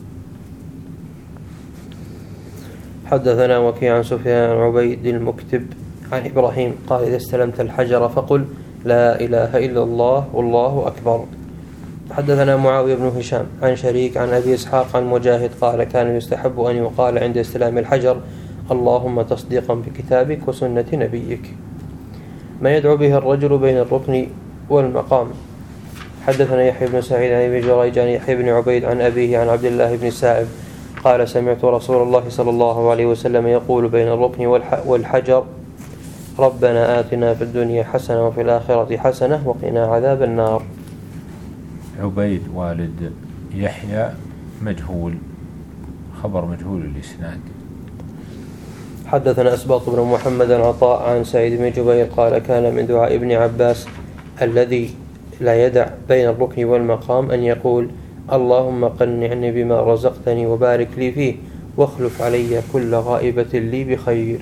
حدثنا وكيع عن سفيان عن عبيد المكتب عن إبراهيم قال إذا استلمت الحجر فقل لا إله إلا الله والله أكبر. حدثنا معاوية بن هشام عن شريك عن أبي إسحاق عن مجاهد قال كان يستحب أن يقال عند استلام الحجر اللهم تصديقا بكتابك وسنة نبيك. ما يدعو به الرجل بين الركن والمقام. حدثنا يحيى بن سعيد عن ابي جريج عن يحيى بن عبيد عن أبيه عن عبد الله بن السائب قال سمعت رسول الله صلى الله عليه وسلم يقول بين الركن والحجر ربنا آتنا في الدنيا حسنة وفي الآخرة حسنة وقنا عذاب النار. عبيد والد يحيى مجهول، خبر مجهول الإسناد. حدثنا أسباط بن محمد عطاء عن سعيد بن جبير قال كان من دعاء ابن عباس الذي لا يدع بين الركن والمقام أن يقول اللهم قنعني بما رزقتني وبارك لي فيه واخلف علي كل غائبة لي بخير.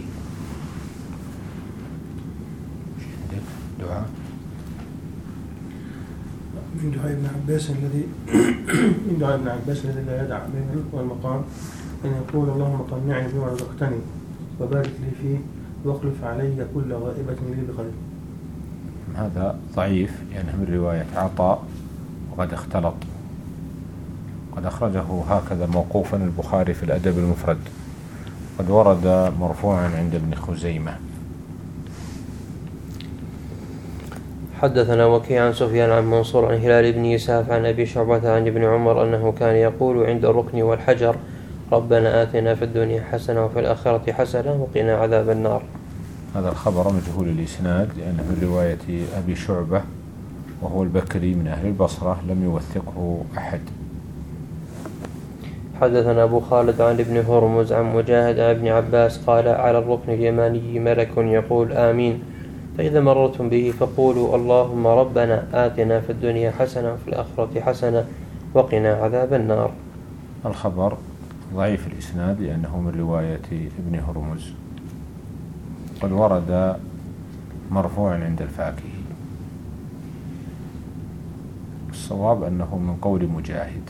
دعاء من دعاء ابن عباس الذي لا يدع بين الركن والمقام أن يقول اللهم قنعني بما رزقتني وبارك لي فيه واخلف علي كل غائبة لي بخير. هذا ضعيف لأنه من رواية عطاء وقد اختلط، قد أخرجه هكذا موقوفا البخاري في الأدب المفرد، قد ورد مرفوعا عند ابن خزيمة. حدثنا وكيع عن سفيان عن منصور عن هلال بن يساف عن أبي شعبة عن ابن عمر أنه كان يقول عند الركن والحجر ربنا آتنا في الدنيا حسنة وفي الآخرة حسنة وقنا عذاب النار. هذا الخبر مجهول الإسناد لأنه من رواية أبي شعبة وهو البكري من أهل البصرة، لم يوثقه أحد. حدثنا أبو خالد عن ابن هرمز عن مجاهد عن ابن عباس قال على الركن اليماني ملك يقول آمين، فإذا مررتم به فقولوا اللهم ربنا آتنا في الدنيا حسنة وفي الآخرة حسنة وقنا عذاب النار. الخبر ضعيف الإسناد لأنه من رواية ابن هرمز، قد ورد مرفوعا عند الفاكهي، الصواب أنه من قول مجاهد.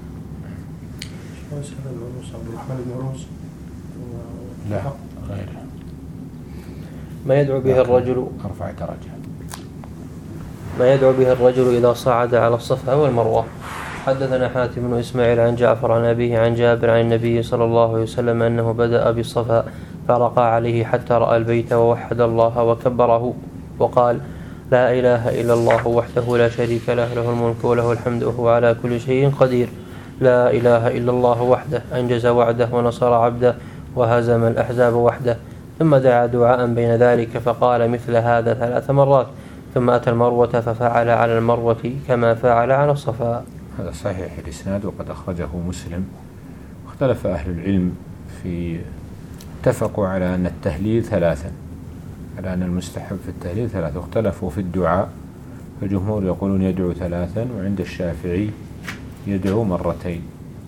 عبد الرحمن بن هرمز لا غيره. ما يدعو به الرجل أرفع درجة. ما يدعو به الرجل إذا صعد على الصفا والمروة. حدثنا حاتم بن إسماعيل عن جعفر عن أبيه عن جابر عن النبي صلى الله عليه وسلم أنه بدأ بالصفا فرقى عليه حتى رأى البيت ووحد الله وكبره وقال لا إله إلا الله وحده لا شريك له، له الملك وله الحمد وهو على كل شيء قدير. لا إله إلا الله وحده أنجز وعده ونصر عبده وهزم الأحزاب وحده. ثم دعا دعاء بين ذلك فقال مثل هذا 3 مرات، ثم أتى المروة ففعل على المروة كما فعل على الصفا. هذا صحيح الإسناد وقد أخرجه مسلم. واختلف أهل العلم اتفقوا على أن التهليل 3، على أن المستحب في التهليل 3، واختلفوا في الدعاء، فالجمهور يقولون يدعو 3، وعند الشافعي يدعو 2 مرة.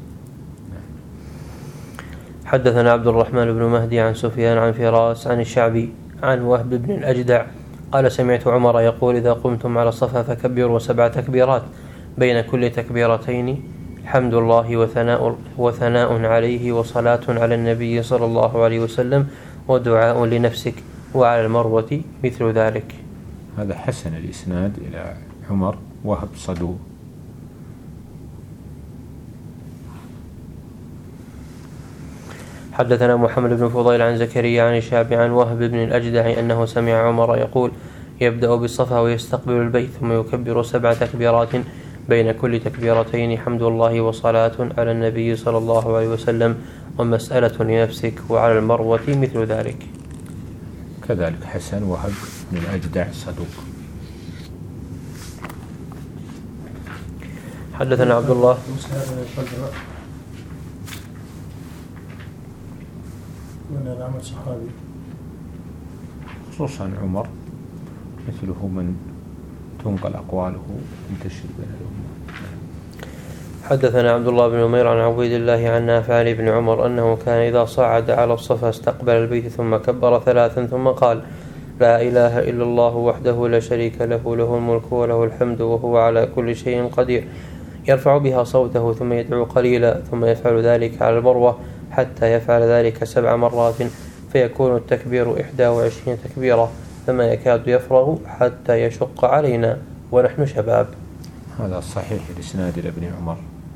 حدثنا عبد الرحمن بن مهدي عن سفيان عن فراس عن الشعبي عن وهب بن الأجدع قال سمعت عمر يقول إذا قمتم على الصفا فكبروا 7 تكبيرات بين كل تكبيرتين حمد الله وثناء عليه وصلاة على النبي صلى الله عليه وسلم ودعاء لنفسك، وعلى المروة مثل ذلك. هذا حسن الإسناد إلى عمر، وهب صدوق. حدثنا محمد بن فضيل عن زكريا عن الشعبي عن وهب بن الأجدع أنه سمع عمر يقول يبدأ بالصفا ويستقبل البيت ثم يكبر 7 تكبيرات بين كل تكبيرتين حمد الله وصلاة على النبي صلى الله عليه وسلم ومسألة لنفسك، وعلى المروة مثل ذلك. كذلك حسن وهب بن الأجدع صدوق. حدثنا عبد الله من هذا عمل صحابي خصوصا عمر، مثله من تنقل أقواله تنتشر بين الأمة. حدثنا عبد الله بن عمير عن عبيد الله عن نافع عن ابن عمر أنه كان إذا صعد على الصفا استقبل البيت ثم كبر 3 ثم قال لا إله إلا الله وحده لا شريك له، له الملك وله الحمد وهو على كل شيء قدير، يرفع بها صوته ثم يدعو قليلا، ثم يفعل ذلك على المروة حتى يفعل ذلك 7 مرات فيكون التكبير 21 تكبيرة، فما يكاد يفرغ حتى يشق علينا ونحن شباب. هذا صحيح الإسناد لابن عمر.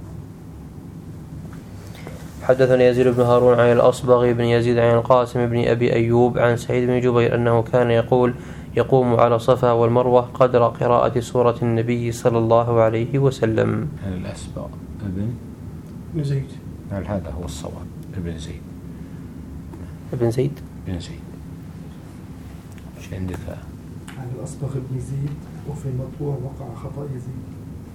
حدثنا يزيد بن هارون عن الأصبغ بن يزيد عن القاسم بن أبي أيوب عن سعيد بن جبير أنه كان يقول يقوم على الصفا والمروة قدر قراءة سورة النبي صلى الله عليه وسلم. الأصبغ ابن زيد، هذا هو الصواب، ابن زيد. ابن زيد ايش عندك؟ عن الأصبغ بن زيد وفي المطبوع وقع خطأ يزيد.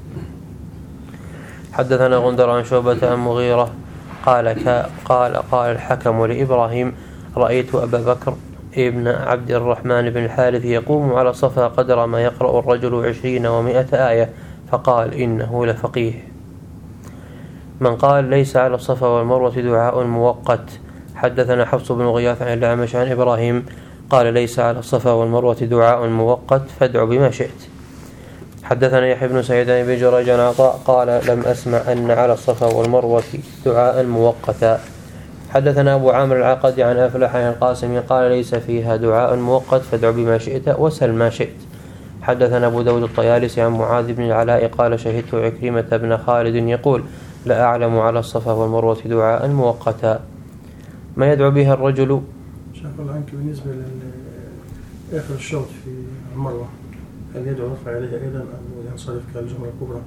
حدثنا غندر عن شعبة عن مغيرة قال الحكم لإبراهيم رأيت أبا بكر ابن عبد الرحمن بن الحارث يقوم على الصفا قدر ما يقرأ الرجل 20 و100 آية، فقال إنه لفقيه. من قال ليس على الصفا والمروة دعاء مؤقت. حدثنا حفص بن غياث عن الأعمش عن إبراهيم قال ليس على الصفا والمروة دعاء مؤقت فادع بما شئت. حدثنا يحيى بن سعيد بن جريج عن عطاء قال لم أسمع أن على الصفا والمروة دعاء مؤقتا. حدثنا أبو عامر العقدي عن أفلح عن القاسم قال ليس فيها دعاء مؤقت فادع بما شئت وسل ما شئت. حدثنا أبو داود الطيالسي عن معاذ بن العلاء قال شهدت عكرمة بن خالد يقول لا أعلم على الصفا والمروة دعاء مؤقتا. ما يدعو بها الرجل شاف الله عنك بالنسبة لآخر الشوط في المروة، هل يدعو رفع عليها أيضا أم ينصرف كالجملة الكبرى؟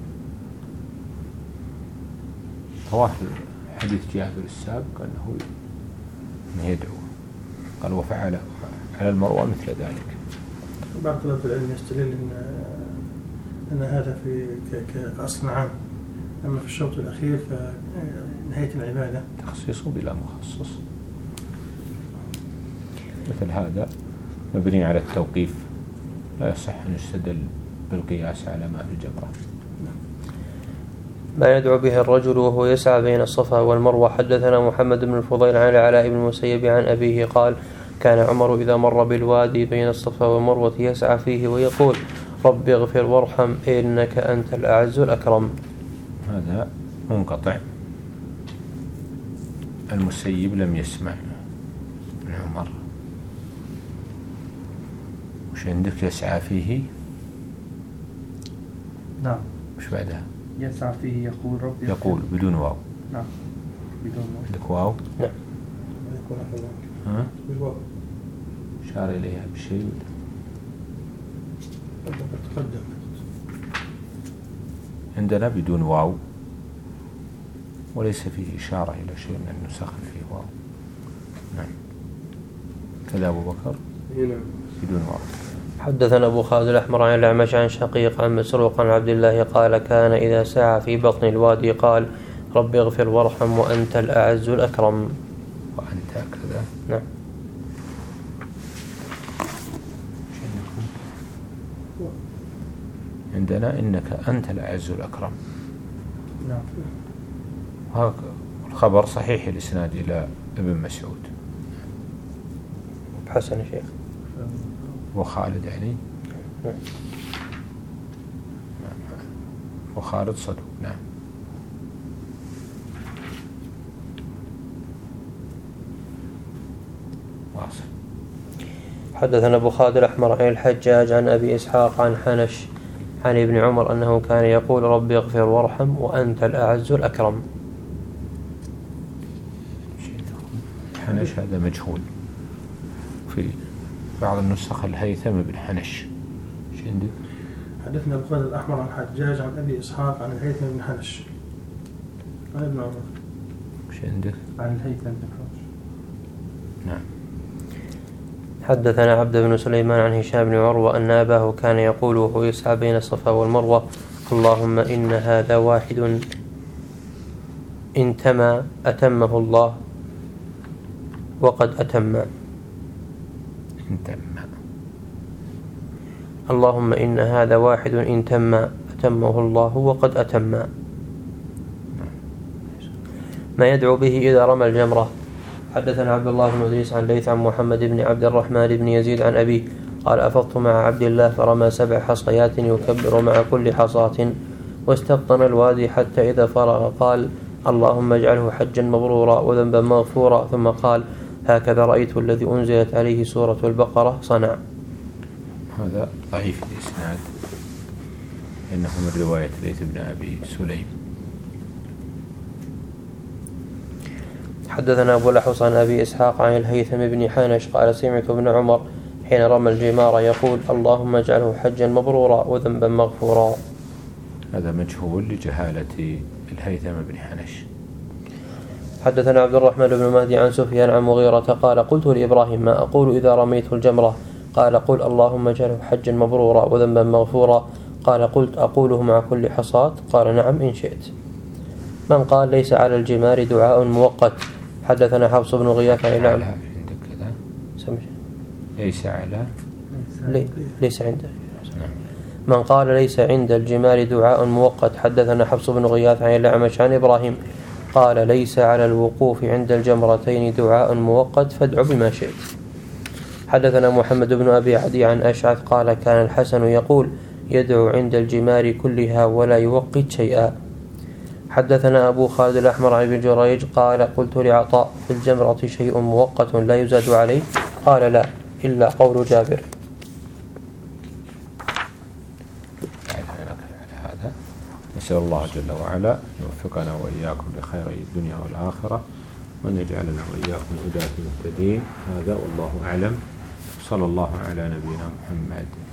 ظواهر حديث جابر السابق أنه يدعو، قال وفعل على المروة مثل ذلك. بعض طلبة العلم يستدل أن هذا في كأصل عام، أما في الشوط الأخير فنهاية العبادة تخصيصه بلا مخصص. مثل هذا مبني على التوقيف، لا يصح أن يستدل بالقياس على ما في الجمرة. ما يدعو به الرجل وهو يسعى بين الصفا والمروة. حدثنا محمد بن الفضيل عن العلاء بن المسيب عن أبيه قال كان عمر إذا مر بالوادي بين الصفا والمروة يسعى فيه ويقول رب اغفر وارحم إنك أنت الأعز الأكرم. هذا منقطع، المسيب لم يسمع من عمر. وش عندك يسعى فيه؟ نعم. وش بعدها؟ يسعى فيه يقول رب يقول بدون واو. نعم بدون واو. عندك واو؟ نعم. ها؟ بالواو. شار إليها بشيء تقدم عندنا بدون واو، وليس فيه إشارة إلى شيء من النسخ فيه واو. نعم. كذا أبو بكر بدون واو. حدثنا أبو خالد الأحمر عن الأعمش عن شقيق عن مسروق عن عبد الله قال كان إذا سعى في بطن الوادي قال رب اغفر وارحم وأنت الأعز الأكرم. وأنت كذا. نعم. عندنا إنك أنت الأعز الأكرم. نعم. هذا الخبر صحيح الإسناد إلى ابن مسعود. حسن شيخ. وخالد يعني. نعم. وخالد صدوق. نعم. واصل. حدثنا أبو خالد الأحمر عن الحجاج عن أبي إسحاق عن حنش عن ابن عمر أنه كان يقول رب اغفر وارحم وأنت الأعز الأكرم. حنش هذا مجهول، في بعض النسخ الهيثم بن حنش. ايش عندك؟ حدثنا أبو خالد الأحمر عن حجاج عن أبي إسحاق عن الهيثم بن حنش عن ابن عمر. ايش عندك؟ عن الهيثم بن حنش. نعم. حدثنا عبد بن سليمان عن هشام بن عروة أن أباه كان يقول وهو يسعى بين الصفا والمروة اللهم إن هذا واحد إن تم أتمه الله وقد أتم. اللهم إن هذا واحد إن تم أتمه الله وقد أتم. ما يدعو به إذا رمى الجمرة. حدثنا عبد الله بن إدريس عن ليث عن محمد بن عبد الرحمن بن يزيد عن أبيه قال أفضت مع عبد الله فرمى 7 حصيات يكبر مع كل حصاة واستبطن الوادي حتى إذا فرغ قال اللهم اجعله حجا مبرورا وذنبا مغفورا، ثم قال هكذا رأيت الذي أنزلت عليه سورة البقرة صنع. هذا ضعيف الإسناد، إنه من رواية ليث بن أبي سليم. حدثنا أبو الأحوص عن أبي إسحاق عن الهيثم بن حنش قال سمعت ابن عمر حين رمى الجمار يقول اللهم اجعله حجا مبرورا وذنبا مغفورا. هذا مجهول لجهالة الهيثم بن حنش. حدثنا عبد الرحمن بن مهدي عن سفيان عن مغيرة قال قلت لإبراهيم ما أقول إذا رميت الجمرة؟ قال قل اللهم اجعله حجا مبرورا وذنبا مغفورا. قال قلت أقوله مع كل حصاة؟ قال نعم إن شئت. من قال ليس على الجمار دعاء مؤقت. حدثنا حفص بن غياث عن الأعمش عندك كذا ليس على ليس عنده. من قال ليس عند الجمار دعاء مؤقت. حدثنا حفص بن غياث عن الأعمش عن إبراهيم قال ليس على الوقوف عند الجمرتين دعاء مؤقت فادع بما شئت. حدثنا محمد بن أبي عدي عن أشعث قال كان الحسن يقول يدعو عند الجمار كلها ولا يوقت شيئا. حدثنا أبو خالد الأحمر عن ابن جريج قال قلت لعطاء في الجمرة شيء مؤقت لا يزاد عليه؟ قال لا إلا قول جابر. هذا نسأل الله جل وعلا يوفقنا وإياكم لخير الدنيا والآخرة وأن يجعلنا وإياكم هداة مهتدين. هذا والله أعلم. صلى الله على نبينا محمد.